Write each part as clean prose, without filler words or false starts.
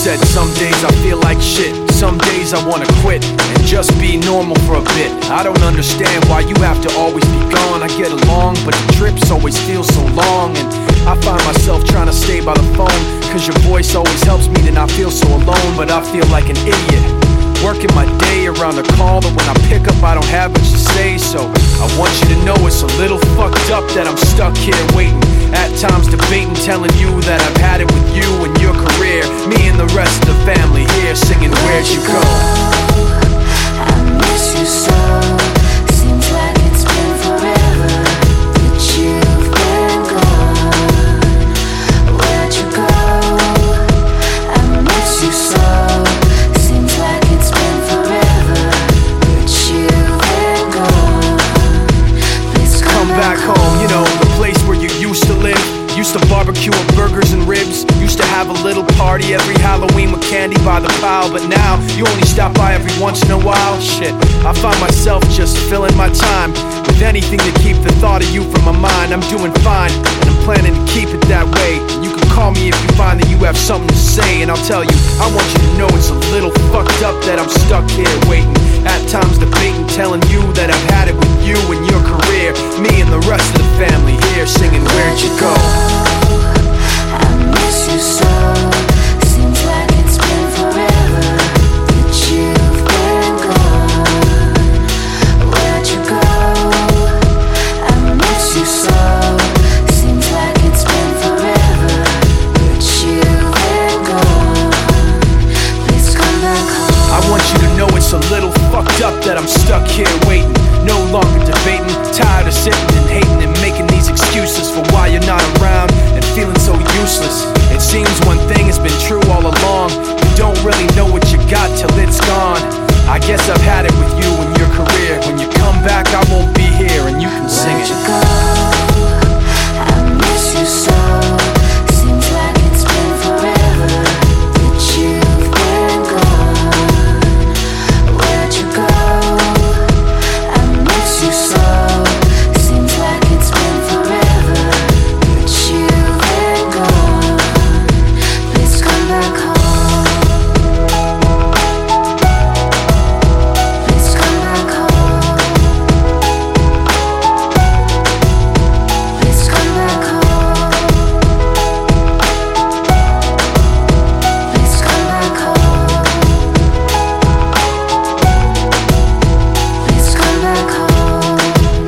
said some days I feel like shit, some days I wanna quit and just be normal for a bit. I don't understand why you have to always be gone. I get along, but the trips always feel so long, and I find myself trying to stay by the phone, cause your voice always helps me to not feel so alone. But I feel like an idiot, working my day around the call, but when I pick up I don't have much to say. So I want you to know it's a little fucked up that I'm stuck here waiting, at times debating, telling you that I've had it with you and your career, me and the rest of the family here singing Where'd You Go? I miss you so. Seems like it's been forever that you've been gone. Where'd you go? I miss you so. Seems like it's been forever that you've been gone. Please Come back home, you know, the place where you used to live. Used to barbecue with burgers and ribs. Used to have a little party every Halloween with candy by the pile. But now, you only stop by every once in a while. Shit, I find myself just filling my time with anything to keep the thought of you from my mind. I'm doing fine, and I'm planning to keep it that way. You can call me if you find that you have something to say, and I'll tell you, I want you to know it's a little fucked up that I'm stuck here waiting, at times debating, telling you that I've had it with you and your career, me and the rest of the family here singing Where'd You Go? I miss you so. Seems like it's been forever that you've been gone. Where'd you go? I miss you so. Seems like it's been forever that you've been gone. Please come back home. I want you to know it's a little fucked up that I'm stuck here waiting, no longer debating, tired of sitting and hating and making these excuses for why you're not around and feeling so useless. It seems one thing has been true all along, you don't really know what you got till it's gone. I guess I've had it with you and your career. When you come back I won't be here and you can sing Where'd it. you go? I miss you so. Seems like it's been forever that you've been gone. Where'd you go? I miss you so. Seems like it's been forever that you've been gone. Please come back home. Please come back home. Please come back home. Please come back home. Please come back home.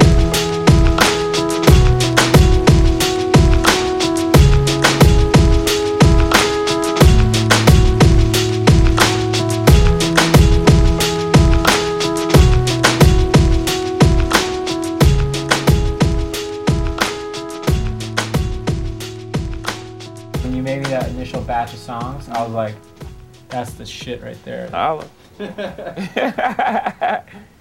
When you made me that initial batch of songs, I was like, that's the shit right there. Holla.